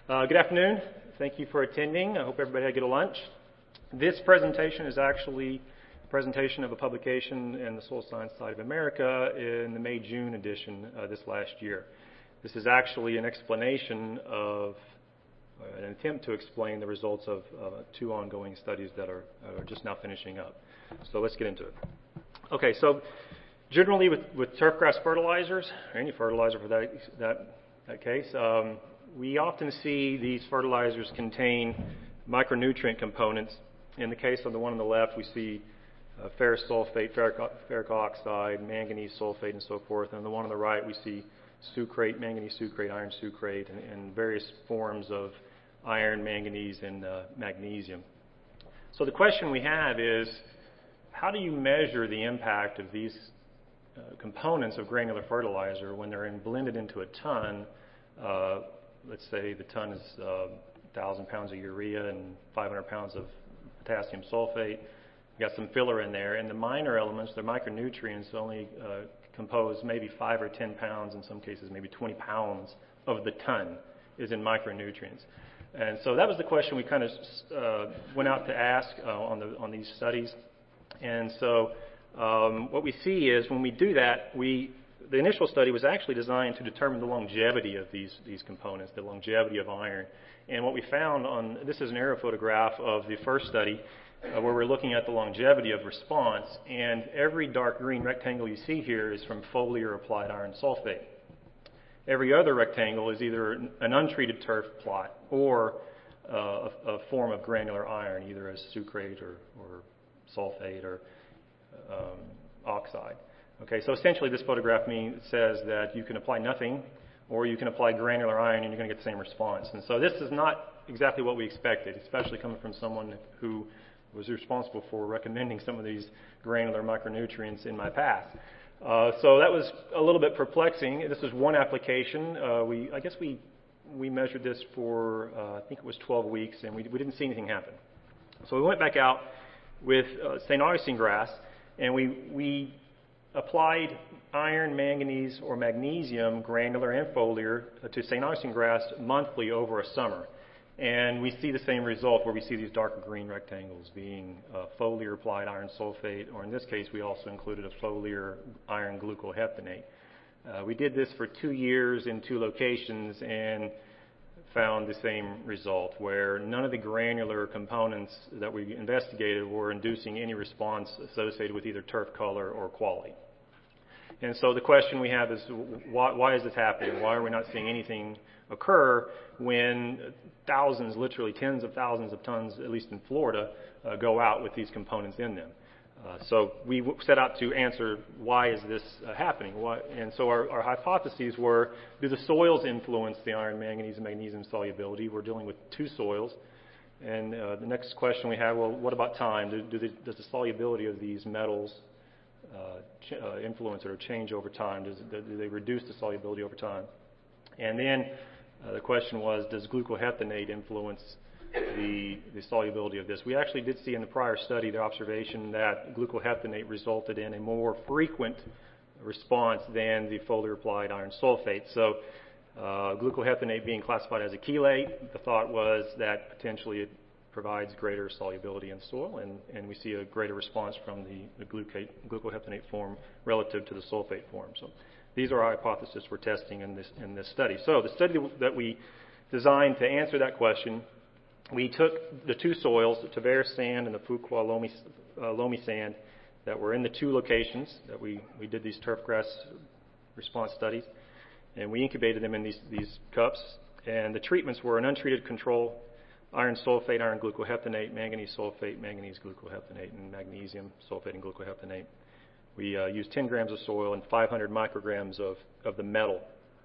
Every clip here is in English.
Good afternoon. Thank you for attending. I hope everybody had a good lunch. This presentation is actually a presentation of a publication in the Soil Science Society of America in the May-June edition this last year. This is actually an explanation of, an attempt to explain the results of two ongoing studies that are just now finishing up. So let's get into it. Okay, so generally with turfgrass fertilizers, or any fertilizer for that case, we often see these fertilizers contain micronutrient components. In the case of the one on the left, we see ferrous sulfate, ferric oxide, manganese sulfate, and so forth. And the one on the right, we see sucrate, manganese sucrate, iron sucrate, and various forms of iron, manganese, and magnesium. So the question we have is, how do you measure the impact of these components of granular fertilizer when they're blended into a ton? Let's say the ton is 1,000 pounds of urea and 500 pounds of potassium sulfate. You got some filler in there, and the minor elements, the micronutrients, only compose maybe 5 or 10 pounds, in some cases maybe 20 pounds of the ton is in micronutrients. And so that was the question we kind of went out to ask on these studies. And so what we see is when we do that, the initial study was actually designed to determine the longevity of these components, the longevity of iron. And what we found this is an aerial photograph of the first study where we're looking at the longevity of response. And every dark green rectangle you see here is from foliar applied iron sulfate. Every other rectangle is either an untreated turf plot or a form of granular iron, either as sucrate or sulfate or oxide. Okay, so essentially this photograph says that you can apply nothing or you can apply granular iron and you're going to get the same response. And so this is not exactly what we expected, especially coming from someone who was responsible for recommending some of these granular micronutrients in my past. So that was a little bit perplexing. This is one application. I guess we measured this for, I think it was 12 weeks, and we didn't see anything happen. So we went back out with St. Augustine grass, and we applied iron, manganese, or magnesium, granular and foliar, to St. Augustine grass monthly over a summer. And we see the same result where we see these darker green rectangles being foliar applied iron sulfate, or in this case we also included a foliar iron glucoheptanate. We did this for 2 years in 2 locations and found the same result, where none of the granular components that we investigated were inducing any response associated with either turf color or quality. And so the question we have is, why is this happening? Why are we not seeing anything occur when thousands, literally tens of thousands of tons, at least in Florida, go out with these components in them? So we set out to answer, why is this happening? And so our hypotheses were, do the soils influence the iron, manganese, and magnesium solubility? We're dealing with 2 soils. And the next question we have, well, what about time? Does the solubility of these metals influence it or change over time? Do they reduce the solubility over time? And then the question was, does glucoheptanate influence the solubility of this? We actually did see in the prior study the observation that glucoheptanate resulted in a more frequent response than the foliar applied iron sulfate. So glucoheptanate being classified as a chelate, the thought was that potentially it provides greater solubility in soil, and we see a greater response from the glucoheptanate form relative to the sulfate form. So these are our hypotheses we're testing in this study. So the study that we designed to answer that question, we took the 2 soils, the Tavares sand and the Fuqua loamy sand, that were in the 2 locations that we did these turfgrass response studies, and we incubated them in these cups. And the treatments were an untreated control: iron sulfate, iron glucoheptanate, manganese sulfate, manganese glucoheptanate, and magnesium sulfate and glucoheptanate. We used 10 grams of soil and 500 micrograms of the metal.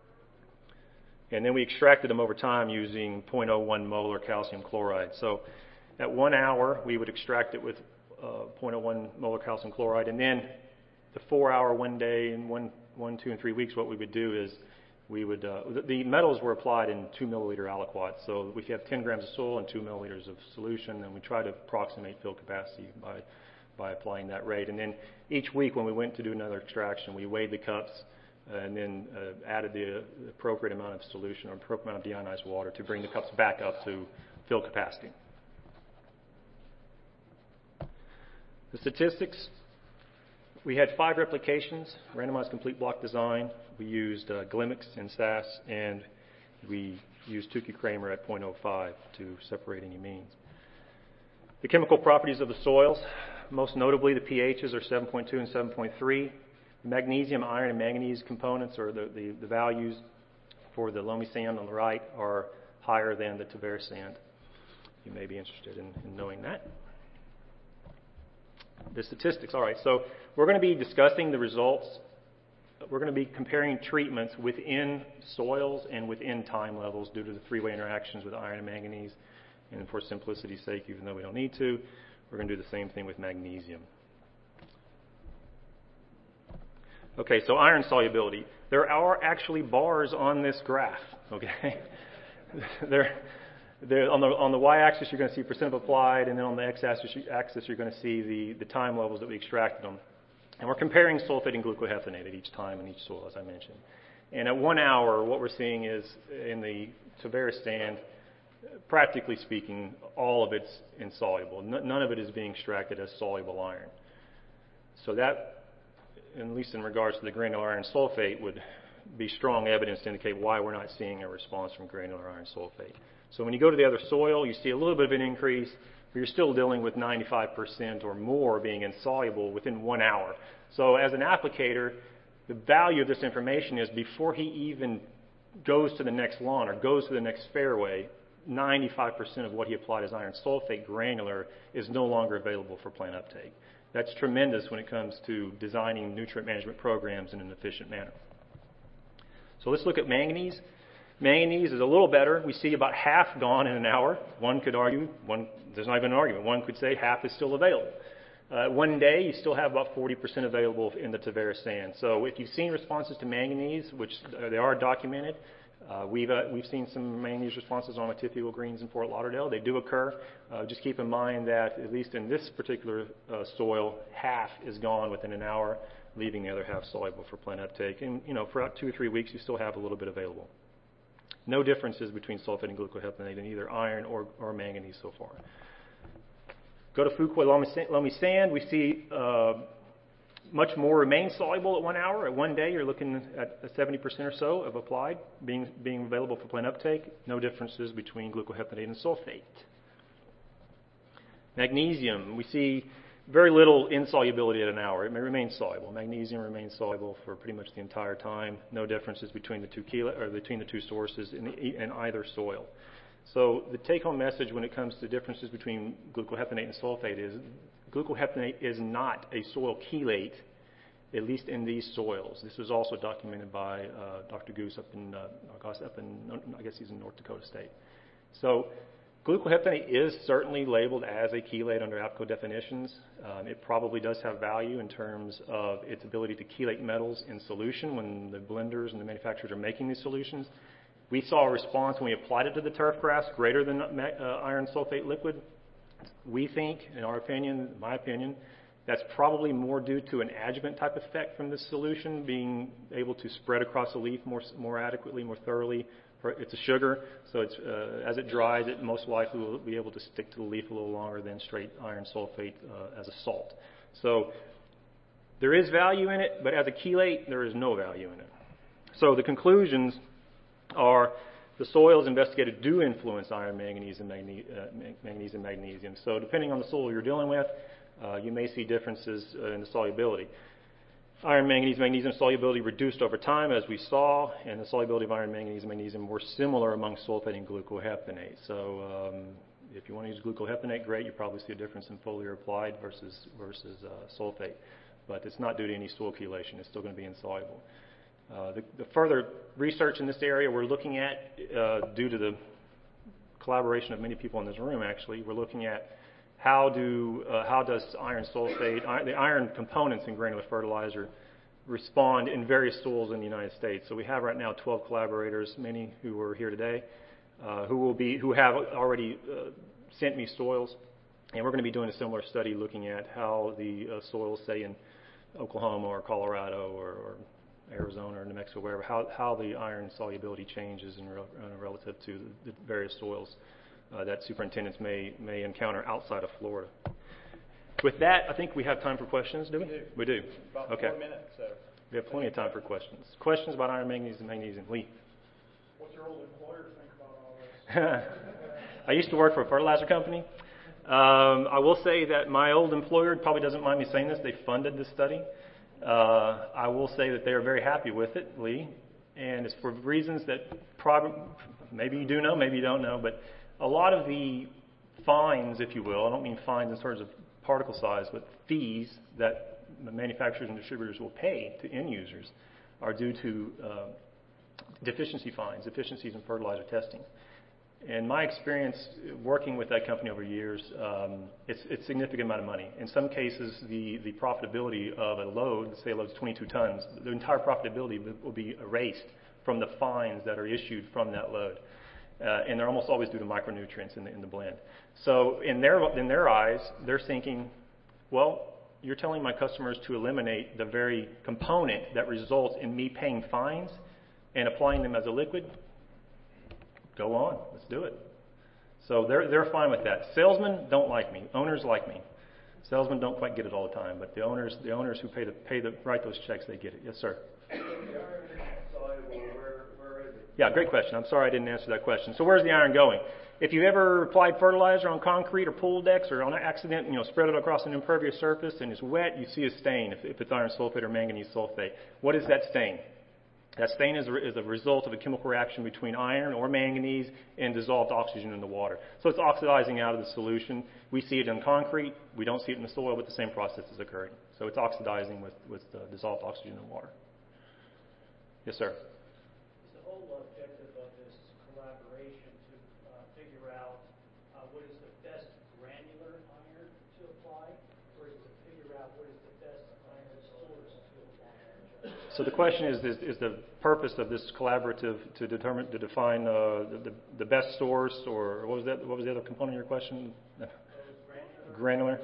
And then we extracted them over time using 0.01 molar calcium chloride. So at 1 hour, we would extract it with 0.01 molar calcium chloride. And then the 4-hour, 1 day, and 1, 2, and 3 weeks, what we would do is the metals were applied in 2 milliliter aliquots. So we have 10 grams of soil and 2 milliliters of solution, and we try to approximate fill capacity by applying that rate. And then each week when we went to do another extraction, we weighed the cups and then added the appropriate amount of solution or appropriate amount of deionized water to bring the cups back up to fill capacity. The statistics, we had 5 replications, randomized complete block design. We used Glimix and SAS, and we used Tukey-Kramer at 0.05 to separate any means. The chemical properties of the soils, most notably the pHs are 7.2 and 7.3. Magnesium, iron, and manganese components, or the values for the loamy sand on the right, are higher than the Tavares sand. You may be interested in knowing that. The statistics. All right, so we're going to be discussing the results. We're going to be comparing treatments within soils and within time levels due to the three-way interactions with iron and manganese. And for simplicity's sake, even though we don't need to, we're going to do the same thing with magnesium. Okay, so iron solubility. There are actually bars on this graph, okay? On the y-axis, you're going to see percent applied, and then on the x-axis, you're going to see the time levels that we extracted them. And we're comparing sulfate and glucoheptanate at each time in each soil, as I mentioned. And at 1 hour, what we're seeing is in the Tavares sand, practically speaking, all of it's insoluble. None of it is being extracted as soluble iron. So that, at least in regards to the granular iron sulfate, would be strong evidence to indicate why we're not seeing a response from granular iron sulfate. So when you go to the other soil, you see a little bit of an increase, but you're still dealing with 95% or more being insoluble within 1 hour. So as an applicator, the value of this information is before he even goes to the next lawn or goes to the next fairway, 95% of what he applied as iron sulfate granular is no longer available for plant uptake. That's tremendous when it comes to designing nutrient management programs in an efficient manner. So let's look at manganese. Manganese is a little better. We see about half gone in an hour. One could argue, there's not even an argument. One could say half is still available. 1 day, you still have about 40% available in the Tavares sand. So if you've seen responses to manganese, which they are documented, we've seen some manganese responses on Matithio greens in Fort Lauderdale. They do occur. Just keep in mind that at least in this particular soil, half is gone within an hour, leaving the other half soluble for plant uptake. And for about 2 or 3 weeks, you still have a little bit available. No differences between sulfate and glucoheptanate in either iron or manganese so far. Go to Fuquoy loamy sand. We see much more remains soluble at 1 hour. At 1 day, you're looking at 70% or so of applied being available for plant uptake. No differences between glucoheptanate and sulfate. Magnesium, we see very little insolubility at an hour. It may remain soluble. Magnesium remains soluble for pretty much the entire time. No differences between the two sources in either soil. So the take-home message when it comes to differences between glucoheptanate and sulfate is glucoheptanate is not a soil chelate, at least in these soils. This was also documented by Dr. Goose up in I guess he's in North Dakota State. So glucoheptanate is certainly labeled as a chelate under APCO definitions. It probably does have value in terms of its ability to chelate metals in solution when the blenders and the manufacturers are making these solutions. We saw a response when we applied it to the turf grass greater than iron sulfate liquid. We think, in our opinion, my opinion, that's probably more due to an adjuvant type effect from this solution being able to spread across the leaf more adequately, more thoroughly. It's a sugar, so it's, as it dries, it most likely will be able to stick to the leaf a little longer than straight iron sulfate as a salt. So there is value in it, but as a chelate, there is no value in it. So the conclusions are the soils investigated do influence iron, manganese, and magnesium. So depending on the soil you're dealing with, you may see differences in the solubility. Iron, manganese, magnesium solubility reduced over time, as we saw, and the solubility of iron, manganese, and magnesium were similar among sulfate and glucoheptanate. So if you want to use glucoheptanate, great. You probably see a difference in foliar applied versus sulfate. But it's not due to any soil chelation. It's still going to be insoluble. The further research in this area we're looking at, due to the collaboration of many people in this room, actually, we're looking at how does iron sulfate, the iron components in granular fertilizer, respond in various soils in the United States. So we have right now 12 collaborators, many who are here today, who have already sent me soils, and we're going to be doing a similar study looking at how the soils, say in Oklahoma or Colorado or Arizona or New Mexico, wherever, how the iron solubility changes relative to the various soils that superintendents may encounter outside of Florida. With that, I think we have time for questions, do we? We do. About okay. 4 minutes. So. We have plenty of time for questions. Questions about iron, manganese, and magnesium. Lee. What's your old employer think about all this? I used to work for a fertilizer company. I will say that my old employer probably doesn't mind me saying this. They funded this study. I will say that they are very happy with it, Lee, and it's for reasons that maybe you do know, maybe you don't know, but a lot of the fines, if you will, I don't mean fines in terms of particle size, but fees that the manufacturers and distributors will pay to end users are due to deficiencies in fertilizer testing. In my experience working with that company over years, it's a significant amount of money. In some cases, the profitability of a load, let's say a load is 22 tons, the entire profitability will be erased from the fines that are issued from that load. And they're almost always due to micronutrients in the blend. So in their eyes, they're thinking, well, you're telling my customers to eliminate the very component that results in me paying fines and applying them as a liquid? Go on, let's do it. So they're fine with that. Salesmen don't like me. Owners like me. Salesmen don't quite get it all the time, but the owners who write those checks, they get it. Yes, sir. Yeah, great question. I'm sorry I didn't answer that question. So where's the iron going? If you ever applied fertilizer on concrete or pool decks or on an accident, spread it across an impervious surface and it's wet, you see a stain if it's iron sulfate or manganese sulfate. What is that stain? That stain is a result of a chemical reaction between iron or manganese and dissolved oxygen in the water. So it's oxidizing out of the solution. We see it in concrete. We don't see it in the soil, but the same process is occurring. So it's oxidizing with dissolved oxygen in the water. Yes, sir. Is the whole objective of this collaboration to figure out what is the best granular iron to apply, or is it to figure out what is the best iron source to apply? So the question is the purpose of this collaborative to define the best source, or what was the other component of your question? Granular.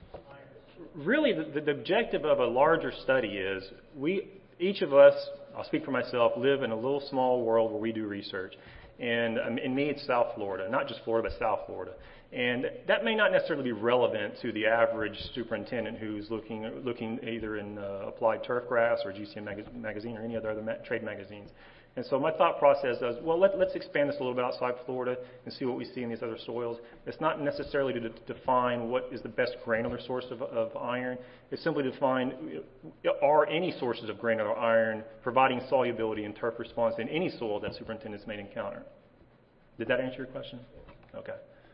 Really, the objective of a larger study is each of us, I'll speak for myself, live in a little small world where we do research. And in me, it's South Florida, not just Florida, but South Florida. And that may not necessarily be relevant to the average superintendent who's looking either in Applied Turfgrass or GCM magazine or any other trade magazines. And so my thought process is, well, let's expand this a little bit outside Florida and see what we see in these other soils. It's not necessarily to define what is the best granular source of iron. It's simply to define, are any sources of granular iron providing solubility and turf response in any soil that superintendents may encounter. Did that answer your question? Okay.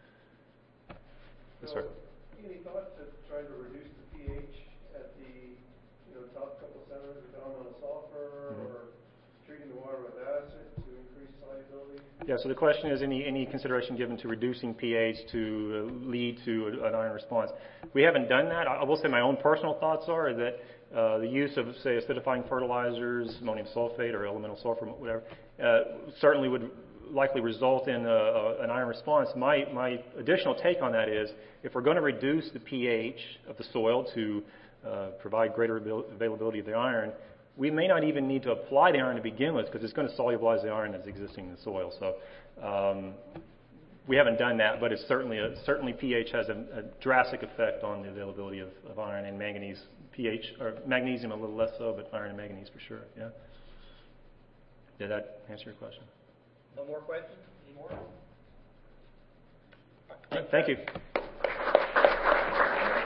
Yes, sir. Any thought to trying to reduce the pH at the top couple centers of sulfur or treating the water with acid to increase solubility? Yeah, so the question is any consideration given to reducing pH to lead to an iron response. We haven't done that. I will say my own personal thoughts are that the use of, say, acidifying fertilizers, ammonium sulfate or elemental sulfur, whatever, certainly would likely result in an iron response. My additional take on that is if we're going to reduce the pH of the soil to provide greater availability of the iron, we may not even need to apply the iron to begin with because it's going to solubilize the iron that's existing in the soil. So we haven't done that, but it's certainly pH has a drastic effect on the availability of iron and manganese. pH, or magnesium a little less so, but iron and manganese for sure. Yeah. Did that answer your question? No more questions? Any more? Thank you.